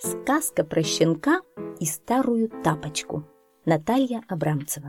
Сказка про щенка и старую тапочку. Наталья Абрамцева.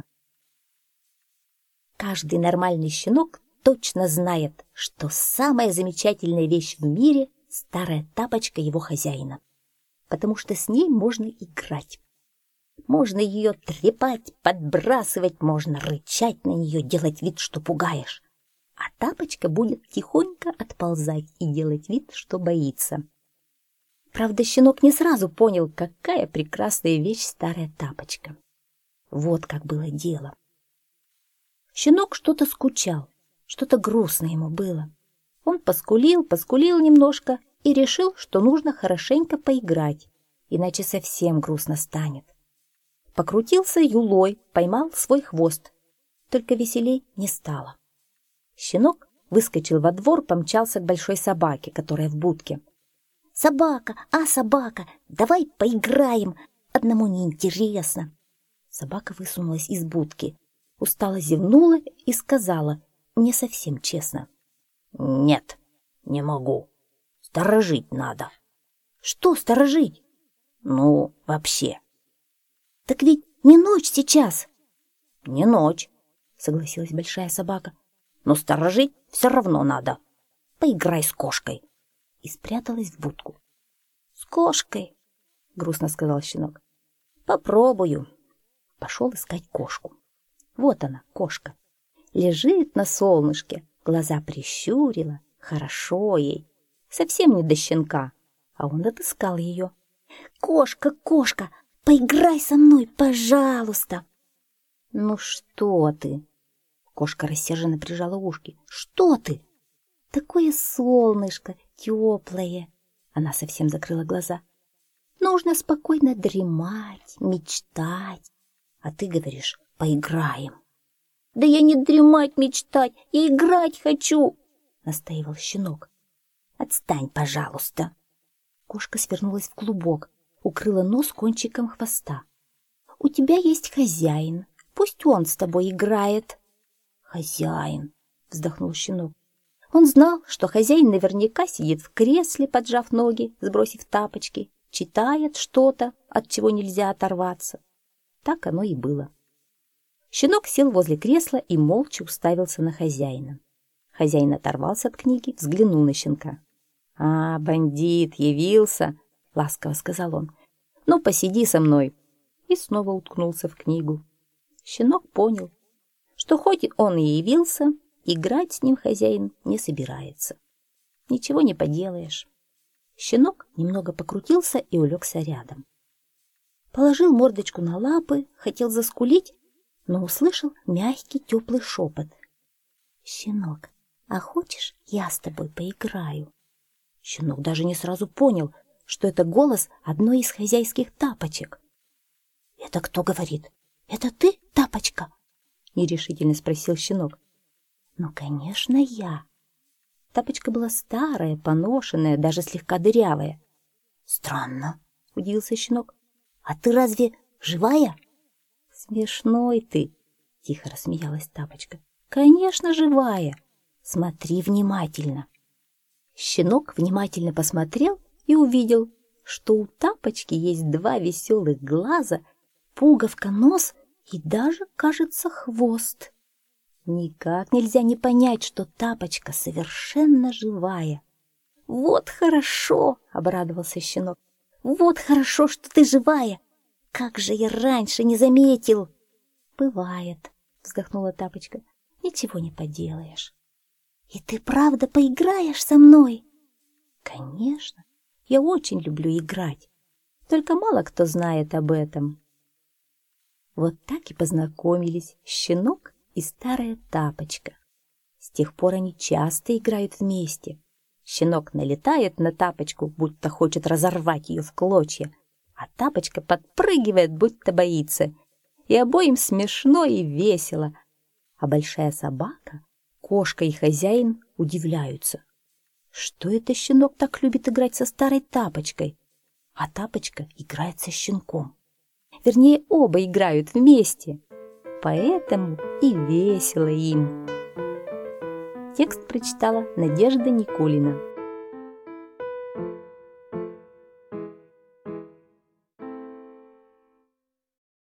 Каждый нормальный щенок точно знает, что самая замечательная вещь в мире – старая тапочка его хозяина. Потому что с ней можно играть. Можно ее трепать, подбрасывать, можно рычать на нее, делать вид, что пугаешь. А тапочка будет тихонько отползать и делать вид, что боится. Правда, щенок не сразу понял, какая прекрасная вещь старая тапочка. Вот как было дело. Щенок что-то скучал, что-то грустно ему было. Он поскулил немножко и решил, что нужно хорошенько поиграть, иначе совсем грустно станет. Покрутился юлой, поймал свой хвост, только веселей не стало. Щенок выскочил во двор, помчался к большой собаке, которая в будке. «Собака, собака, давай поиграем, одному неинтересно». Собака высунулась из будки, устало зевнула и сказала, не совсем честно: «Нет, не могу, сторожить надо». «Что сторожить?» «Ну, вообще». «Так ведь не ночь сейчас». «Не ночь», согласилась большая собака, «но сторожить все равно надо. Поиграй с кошкой». И спряталась в будку. «С кошкой?» — грустно сказал щенок. «Попробую». Пошел искать кошку. Вот она, кошка. Лежит на солнышке, глаза прищурила, хорошо ей. Совсем не до щенка, а он отыскал ее. «Кошка, кошка, поиграй со мной, пожалуйста!» «Ну что ты?» Кошка рассерженно прижала ушки. «Что ты? Такое солнышко теплое!» Она совсем закрыла глаза. «Нужно спокойно дремать, мечтать. А ты говоришь, поиграем». «Да я не дремать, мечтать, я играть хочу!» настаивал щенок. «Отстань, пожалуйста!» Кошка свернулась в клубок, укрыла нос кончиком хвоста. «У тебя есть хозяин, пусть он с тобой играет». «Хозяин!» вздохнул щенок. Он знал, что хозяин наверняка сидит в кресле, поджав ноги, сбросив тапочки, читает что-то, от чего нельзя оторваться. Так оно и было. Щенок сел возле кресла и молча уставился на хозяина. Хозяин оторвался от книги, взглянул на щенка. «А, бандит, явился!» — ласково сказал он. «Ну, посиди со мной!» И снова уткнулся в книгу. Щенок понял, что хоть он и явился, играть с ним хозяин не собирается. Ничего не поделаешь. Щенок немного покрутился и улегся рядом. Положил мордочку на лапы, хотел заскулить, но услышал мягкий теплый шепот. «Щенок, а хочешь, я с тобой поиграю?» Щенок даже не сразу понял, что это голос одной из хозяйских тапочек. «Это кто говорит? Это ты, тапочка?» нерешительно спросил щенок. «Ну, конечно, я». Тапочка была старая, поношенная, даже слегка дырявая. «Странно», — удивился щенок. «А ты разве живая?» «Смешной ты», — тихо рассмеялась тапочка. «Конечно, живая. Смотри внимательно». Щенок внимательно посмотрел и увидел, что у тапочки есть два веселых глаза, пуговка, нос и даже, кажется, хвост. Никак нельзя не понять, что тапочка совершенно живая. «Вот хорошо!» — обрадовался щенок. «Вот хорошо, что ты живая! Как же я раньше не заметил!» «Бывает», — вздохнула тапочка. «Ничего не поделаешь». «И ты правда поиграешь со мной?» «Конечно, я очень люблю играть. Только мало кто знает об этом». Вот так и познакомились щенок и старая тапочка. С тех пор они часто играют вместе. Щенок налетает на тапочку, будто хочет разорвать ее в клочья, а тапочка подпрыгивает, будто боится. И обоим смешно и весело. А большая собака, кошка и хозяин удивляются. Что это щенок так любит играть со старой тапочкой, а тапочка играет со щенком? Вернее, оба играют вместе. Поэтому и весело им. Текст прочитала Надежда Никулина.